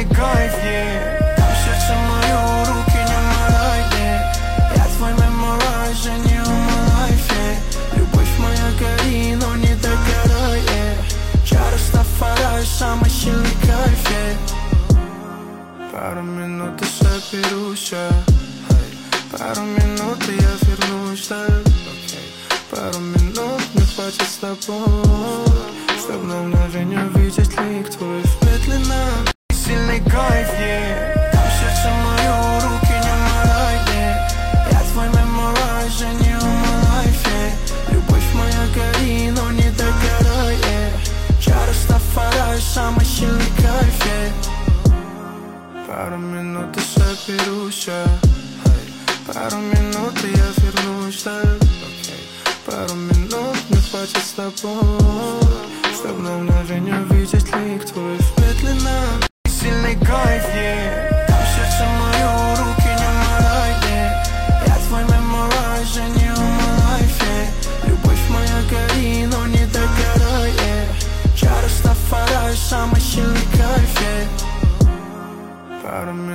сильный кайф, там сердце мое, руки не морай, я твой меморайз, не умалай, любовь моя гори, но не догорай, чары Растафари, самый сильный кайф, Пару минут и соберусь, пару минут и я вернусь, Пару минут мне хватит с тобой, чтоб на мгновение увидеть лик твой медленно. Сильный кайф, там сердце мое, руки не морай, я твой меморайз, не умалай, любовь моя гори, но не догорай, чары Растафари, самый сильный кайф, Пару минут и соберусь, пару минут и я вернусь, Пару минут мне хватит с тобой, чтоб на мгновение увидеть лик твой медленно. Сильный кайф, там сердце мое, руки не морай, я твой меморайз, не умалай, любовь моя гори, но не догорай, чары Растафари, самый сильный кайф, Пару